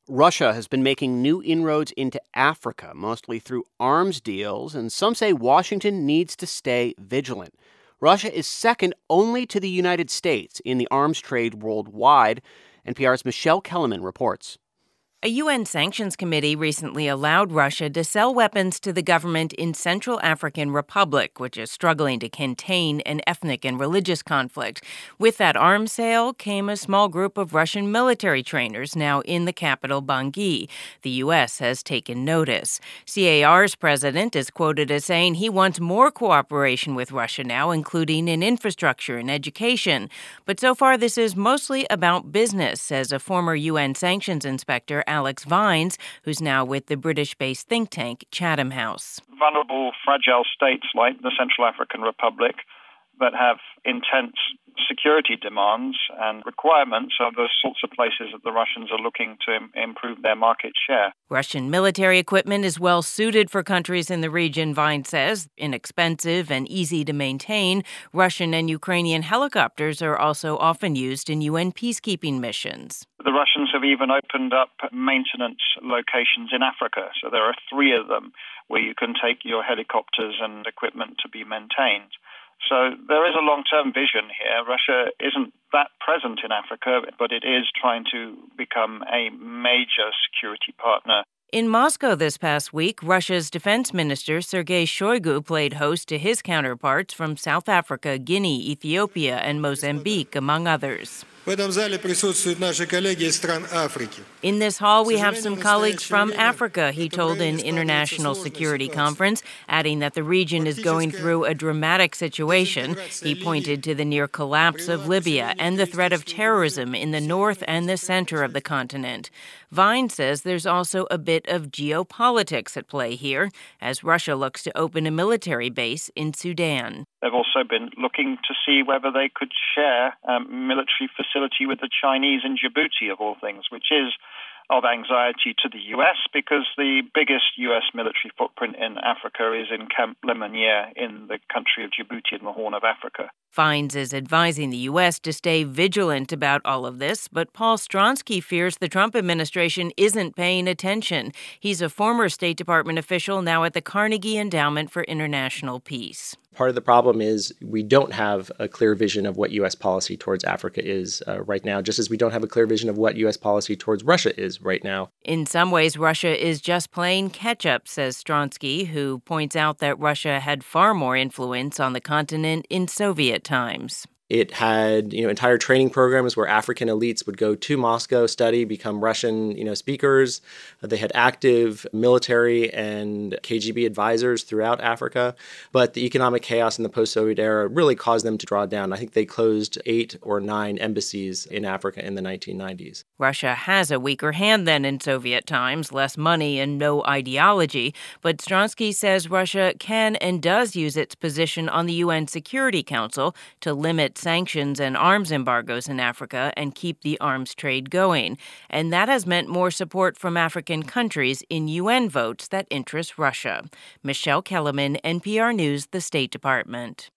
Russia has been making new inroads into Africa, mostly through arms deals, and some say Washington needs to stay vigilant. Russia is second only to the United States in the arms trade worldwide. NPR's Michelle Kellerman reports. A UN sanctions committee recently allowed Russia to sell weapons to the government in Central African Republic, which is struggling to contain an ethnic and religious conflict. With that arms sale came a small group of Russian military trainers now in the capital, Bangui. The U.S. has taken notice. CAR's president is quoted as saying he wants more cooperation with Russia now, including in infrastructure and education. But so far, this is mostly about business, says a former UN sanctions inspector, Alex Vines, who's now with the British-based think tank Chatham House. Vulnerable, fragile states like the Central African Republic that have intense security demands and requirements are the sorts of places that the Russians are looking to improve their market share. Russian military equipment is well suited for countries in the region, Vine says, inexpensive and easy to maintain. Russian and Ukrainian helicopters are also often used in UN peacekeeping missions. The Russians have even opened up maintenance locations in Africa. So there are 3 of them where you can take your helicopters and equipment to be maintained. So there is a long-term vision here. Russia isn't that present in Africa, but it is trying to become a major security partner. In Moscow this past week, Russia's defense minister Sergei Shoigu played host to his counterparts from South Africa, Guinea, Ethiopia, and Mozambique, among others. In this hall, we have some colleagues from Africa, he told an international security conference, adding that the region is going through a dramatic situation. He pointed to the near collapse of Libya and the threat of terrorism in the north and the center of the continent. Vine says there's also a bit of geopolitics at play here, as Russia looks to open a military base in Sudan. They've also been looking to see whether they could share a military facility with the Chinese in Djibouti, of all things, which is of anxiety to the U.S. because the biggest U.S. military footprint in Africa is in Camp Lemonnier in the country of Djibouti in the Horn of Africa. Vines is advising the U.S. to stay vigilant about all of this, but Paul Stronsky fears the Trump administration isn't paying attention. He's a former State Department official now at the Carnegie Endowment for International Peace. Part of the problem is we don't have a clear vision of what U.S. policy towards Africa is right now, just as we don't have a clear vision of what U.S. policy towards Russia is right now. In some ways, Russia is just playing catch-up, says Stronsky, who points out that Russia had far more influence on the continent in Soviet times. It had, entire training programs where African elites would go to Moscow, study, become Russian, speakers. They had active military and KGB advisors throughout Africa. But the economic chaos in the post-Soviet era really caused them to draw down. I think they closed 8 or 9 embassies in Africa in the 1990s. Russia has a weaker hand than in Soviet times, less money and no ideology. But Stronsky says Russia can and does use its position on the UN Security Council to limit sanctions and arms embargoes in Africa and keep the arms trade going. And that has meant more support from African countries in UN votes that interest Russia. Michelle Kellerman, NPR News, the State Department.